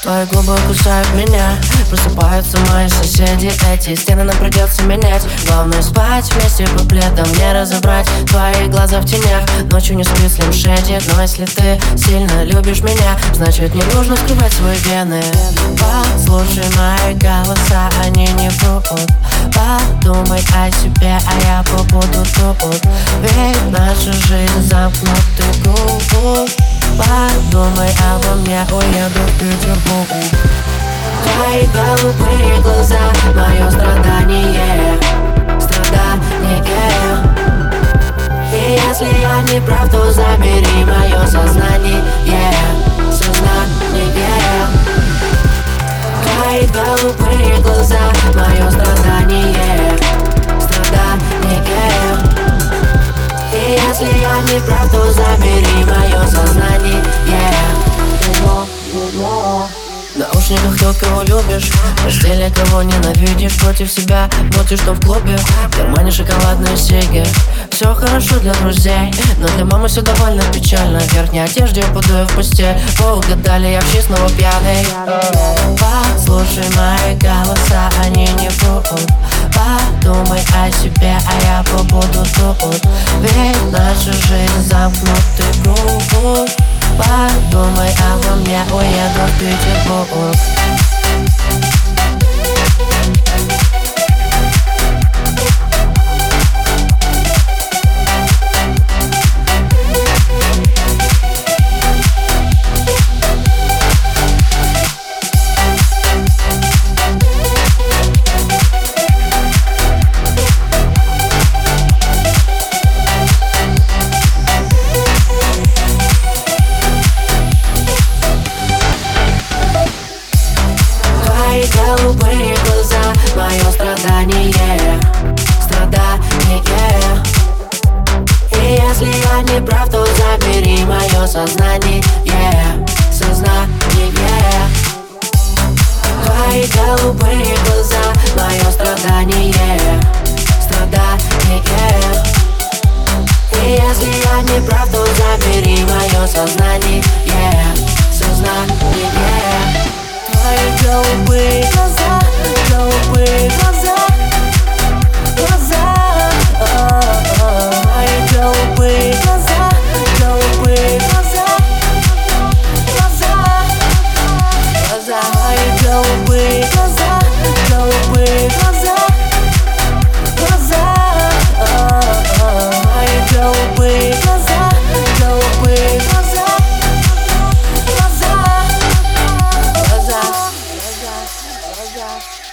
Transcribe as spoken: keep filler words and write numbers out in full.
Твои губы кусают меня, просыпаются мои соседи. Эти стены нам придется менять. Главное спать вместе по пледам, не разобрать твои глаза в тенях. Ночью не спит Слим Шэдди, но если ты сильно любишь меня, значит не нужно скрывать свои вены. Послушай мои голоса, они не врут. Подумай о себе, а я побуду тут. Ведь наша жизнь замкнутый круг. Подумай обо мне, уеду в Петербург. Твои голубые глаза, мое страдание, страдание. И если я не прав, то забери мое сознание, сознание. Твои голубые глаза, мое страдание, страдание. И если я не прав, то забери мое сознание, в наушниках тот, кого любишь, в постели кого ненавидишь, против себя мутишь, что в клубе, в кармане шоколадные сиги. Все хорошо для друзей, но для мамы все довольно печально. В верхней одежде падаю в постель, поугадали, я в снова пьяный. Послушай мои голоса, они не врут. Подумай о себе, а я побуду тут. Ведь наша жизнь замкнутый круг. Подумай обо мне, уеду в Петербург. Голубые глаза, мое страдание, страдание. И если я не прав, то забери мое сознание, сознание. Твои голубые глаза, мое страдание, страдание. И если я не прав, то забери мое сознание, сознание. Твои голубые глаза, голубые глаза, глаза. Мои голубые глаза, голубые глаза, глаза, глаза. Мои голубые глаза, голубые глаза, глаза. Мои голубые глаза, голубые глаза, глаза. Глаза, глаза.